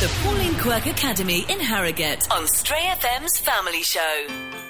The Pauline Quirk Academy in Harrogate on Stray FM's Family Show.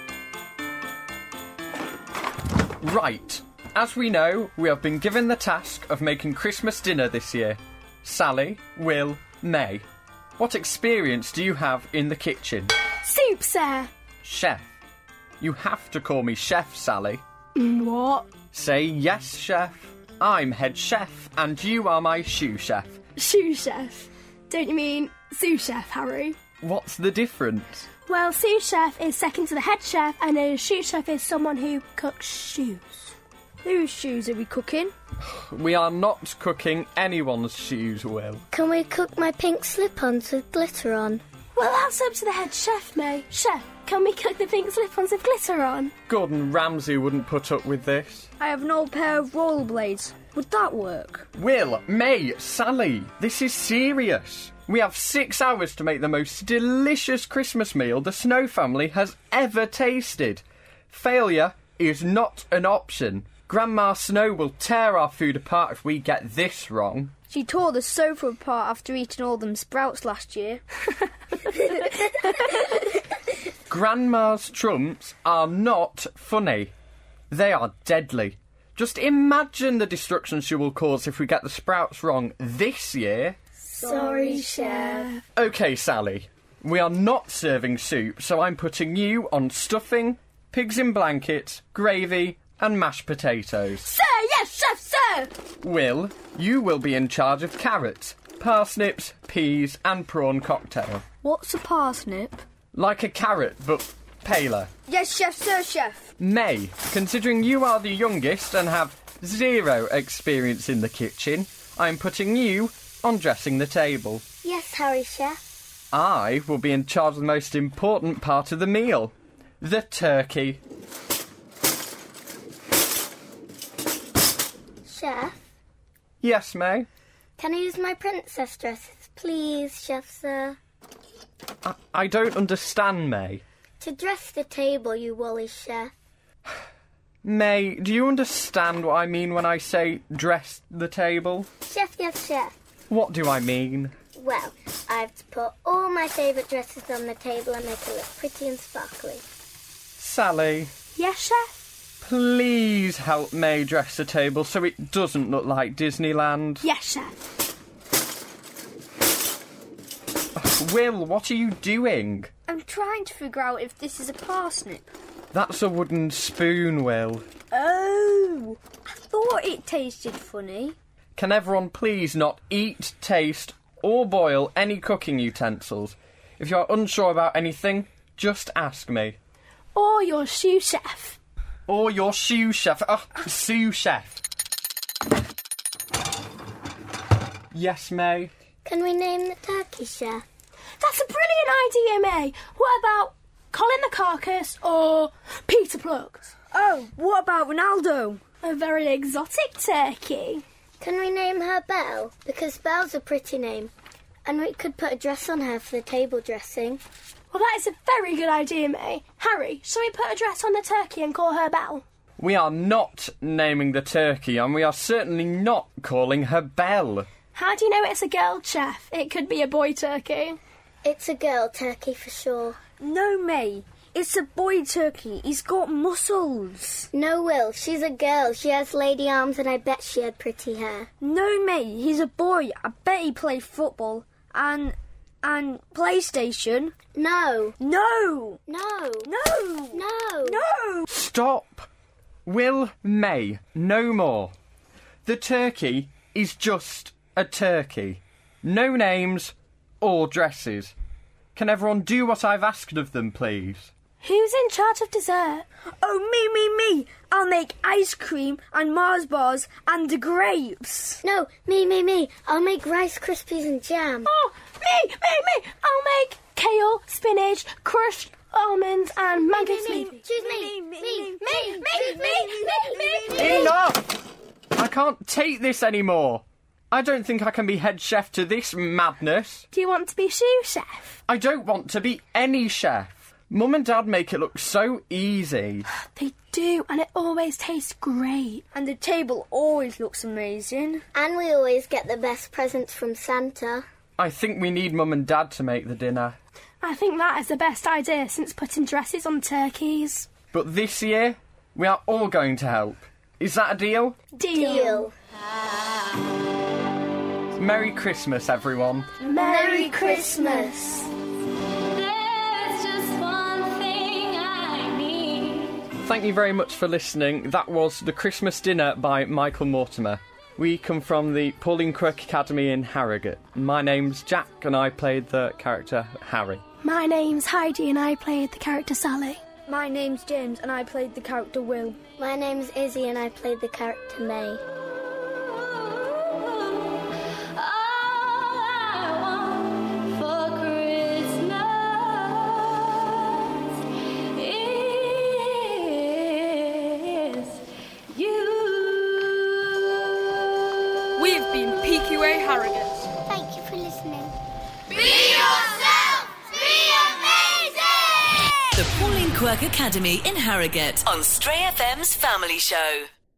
Right. As we know, we have been given the task of making Christmas dinner this year. Sally, Will, May. What experience do you have in the kitchen? Soup, sir. Chef. You have to call me Chef, Sally. What? Say yes, Chef. I'm head chef, and you are my shoe chef. Shoe chef. Don't you mean sous chef, Harry? What's the difference? Well, sous chef is second to the head chef, and a shoe chef is someone who cooks shoes. Whose shoes are we cooking? We are not cooking anyone's shoes, Will. Can we cook my pink slip-ons with glitter on? Well, that's up to the head chef, May. Chef, can we cook the pink slip-ons with glitter on? Gordon Ramsay wouldn't put up with this. I have an old pair of rollerblades. Would that work? Will, May, Sally, this is serious. We have 6 hours to make the most delicious Christmas meal the Snow family has ever tasted. Failure is not an option. Grandma Snow will tear our food apart if we get this wrong. She tore the sofa apart after eating all them sprouts last year. Grandma's trumps are not funny. They are deadly. Just imagine the destruction she will cause if we get the sprouts wrong this year. Sorry, Chef. OK, Sally. We are not serving soup, so I'm putting you on stuffing, pigs in blankets, gravy and mashed potatoes. Sir, yes, Chef, sir! Will, you will be in charge of carrots, parsnips, peas and prawn cocktail. What's a parsnip? Like a carrot, but paler. Yes, chef, sir, chef. May, considering you are the youngest and have 0 experience in the kitchen, I'm putting you on dressing the table. Yes, Harry, chef. I will be in charge of the most important part of the meal, the turkey. Chef, Yes, May? can I use my princess dresses, please, chef, sir? I don't understand, May. To dress the table, you woolly chef. May, do you understand what I mean when I say dress the table? Chef, yes, chef. What do I mean? Well, I have to put all my favourite dresses on the table and make it look pretty and sparkly. Sally, Yes, Chef? please help May dress the table so it doesn't look like Disneyland. Yes, Chef. Will, what are you doing? I'm trying to figure out if this is a parsnip. That's a wooden spoon, Will. Oh, I thought it tasted funny. Can everyone please not eat, taste or boil any cooking utensils? If you're unsure about anything, just ask me. Or your shoe chef. Or your shoe chef. Sous chef. Yes, May? Can we name the turkey, chef? That's a brilliant idea, May. What about Colin the Carcass or Peter Plugs? Oh, what about Ronaldo? A very exotic turkey. Can we name her Belle? Because Belle's a pretty name. And we could put a dress on her for the table dressing. Well, that is a very good idea, May. Harry, shall we put a dress on the turkey and call her Belle? We are not naming the turkey, and we are certainly not calling her Belle. How do you know it's a girl, Chef? It could be a boy turkey. It's a girl turkey for sure. No, May. It's a boy turkey. He's got muscles. No, Will. She's a girl. She has lady arms and I bet she had pretty hair. No, May. He's a boy. I bet he played football. And PlayStation. No. No. No. No. No. No. Stop! Will, May, no more. The turkey is just a turkey. No names or dresses. Can everyone do what I've asked of them, please? Who's in charge of dessert? Oh, me. I'll make ice cream and Mars bars and the grapes. No, me. I'll make Rice Krispies and jam. Oh, me. I'll make kale, spinach, crushed almonds and mango smoothie. Choose me. Enough! I can't take this anymore. I don't think I can be head chef to this madness. Do you want to be shoe chef? I don't want to be any chef. Mum and Dad make it look so easy. They do, and it always tastes great. And the table always looks amazing. And we always get the best presents from Santa. I think we need Mum and Dad to make the dinner. I think that is the best idea since putting dresses on turkeys. But this year, we are all going to help. Is that a deal? Deal. Merry Christmas, everyone. Merry Christmas. Thank you very much for listening. That was The Christmas Dinner by Michael Mortimer. We come from the Pauline Quirk Academy in Harrogate. My name's Jack and I played the character Harry. My name's Heidi and I played the character Sally. My name's James and I played the character Will. My name's Izzy and I played the character May. We've been PQA Harrogate. Thank you for listening. Be yourself! Be amazing! The Pauline Quirk Academy in Harrogate on Stray FM's Family Show.